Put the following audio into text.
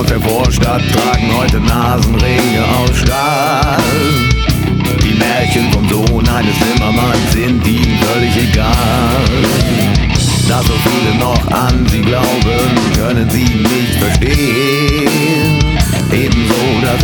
aus der Vorstadt tragen heute Nasenringe aus Stahl. Die Märchen vom Sohn eines Zimmermanns sind ihnen völlig egal. Da so viele noch an sie glauben, können sie nicht verstehen.